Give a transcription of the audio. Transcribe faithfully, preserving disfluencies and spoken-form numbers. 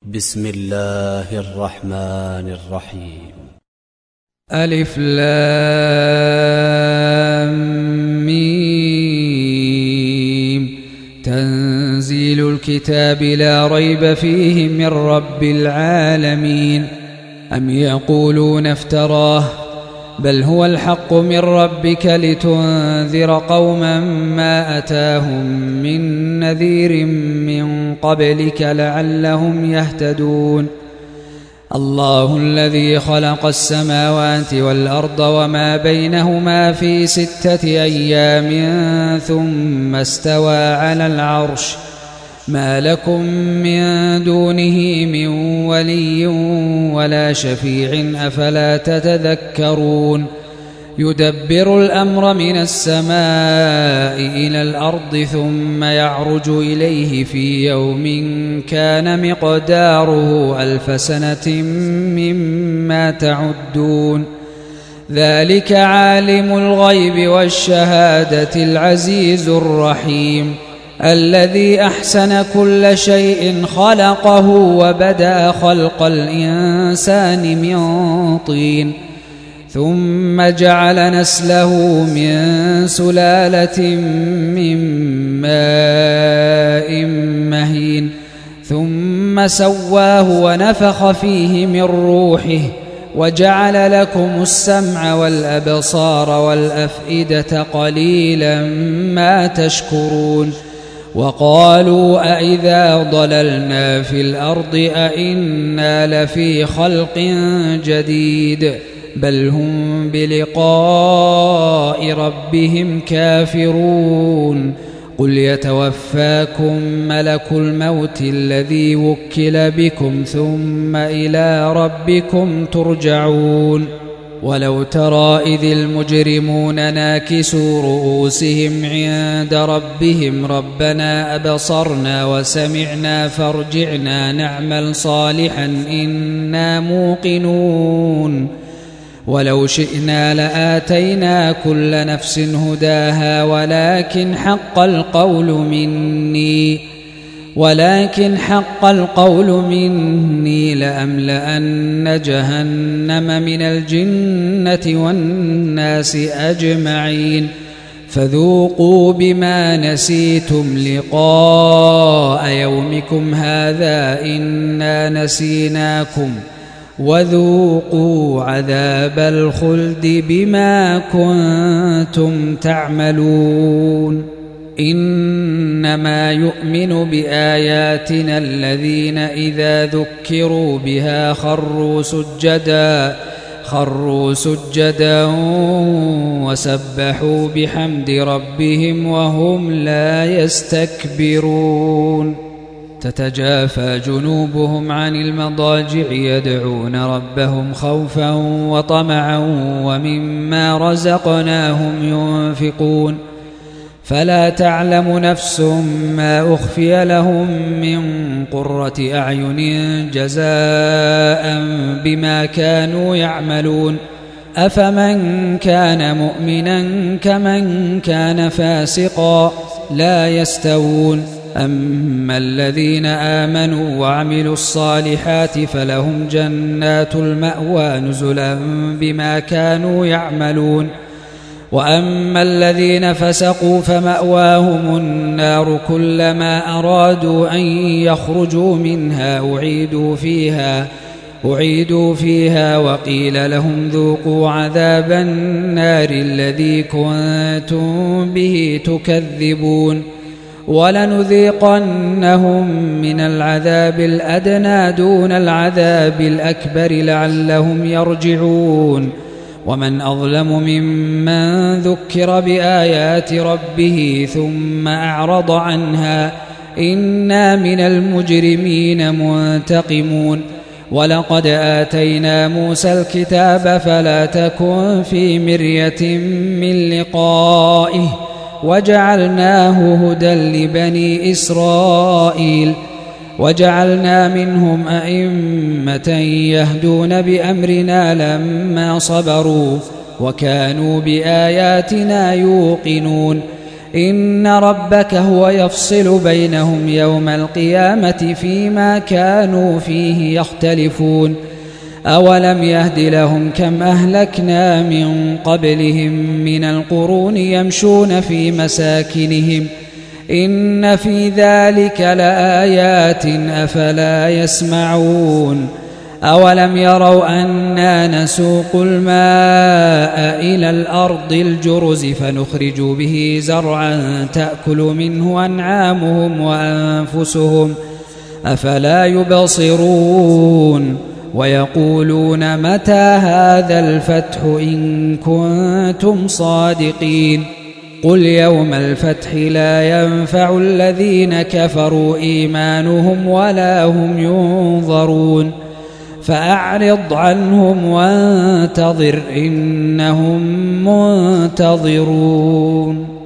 بسم الله الرحمن الرحيم. ألف لام ميم. تنزيل الكتاب لا ريب فيه من رب العالمين. أم يقولون افتراه بل هو الحق من ربك لتنذر قوما ما أتاهم من نذير من قبلك لعلهم يهتدون. الله الذي خلق السماوات والأرض وما بينهما في ستة أيام ثم استوى على العرش ما لكم من دونه من ولي ولا شفيع أفلا تتذكرون. يدبر الأمر من السماء إلى الأرض ثم يعرج إليه في يوم كان مقداره ألف سنة مما تعدون. ذلك عالم الغيب والشهادة العزيز الرحيم الذي أحسن كل شيء خلقه وبدأ خلق الإنسان من طين ثم جعل نسله من سلالة من ماء مهين ثم سواه ونفخ فيه من روحه وجعل لكم السمع والأبصار والأفئدة قليلا ما تشكرون. وقالوا أئذا ضللنا في الأرض أئنا لفي خلق جديد بل هم بلقاء ربهم كافرون. قل يتوفاكم ملك الموت الذي وكل بكم ثم إلى ربكم ترجعون. ولو ترى إذ المجرمون ناكسوا رؤوسهم عند ربهم ربنا أبصرنا وسمعنا فارجعنا نعمل صالحا إنا موقنون. ولو شئنا لآتينا كل نفس هداها ولكن حق القول مني ولكن حق القول مني لأملأن جهنم من الجنة والناس أجمعين. فذوقوا بما نسيتم لقاء يومكم هذا إنا نسيناكم وذوقوا عذاب الخلد بما كنتم تعملون. إنما يؤمن بآياتنا الذين إذا ذكروا بها خروا سجدا خروا سجدا وسبحوا بحمد ربهم وهم لا يستكبرون. تتجافى جنوبهم عن المضاجع يدعون ربهم خوفا وطمعا ومما رزقناهم ينفقون. فلا تعلم نفس ما أخفي لهم من قرة أعين جزاء بما كانوا يعملون. أفمن كان مؤمنا كمن كان فاسقا لا يستوون. أما الذين آمنوا وعملوا الصالحات فلهم جنات المأوى نزلا بما كانوا يعملون. وأما الذين فسقوا فمأواهم النار كلما أرادوا أن يخرجوا منها أعيدوا فيها أعيدوا فيها وقيل لهم ذوقوا عذاب النار الذي كنتم به تكذبون. ولنذيقنهم من العذاب الأدنى دون العذاب الأكبر لعلهم يرجعون. ومن أظلم ممن ذكر بآيات ربه ثم أعرض عنها إنا من المجرمين منتقمون. ولقد آتينا موسى الكتاب فلا تكن في مرية من لقائه وجعلناه هدى لبني إسرائيل وجعلنا منهم أئمة يهدون بأمرنا لما صبروا وكانوا بآياتنا يوقنون. إن ربك هو يفصل بينهم يوم القيامة فيما كانوا فيه يختلفون أولم يهد لهم كم أهلكنا من قبلهم من القرون يمشون في مساكنهم إن في ذلك لآيات أفلا يسمعون أولم يروا أنا نسوق الماء إلى الأرض الجرز فنخرج به زرعا تأكل منه أنعامهم وأنفسهم أفلا يبصرون ويقولون متى هذا الفتح إن كنتم صادقين قل يوم الفتح لا ينفع الذين كفروا إيمانهم ولا هم ينظرون فأعرض عنهم وانتظر إنهم منتظرون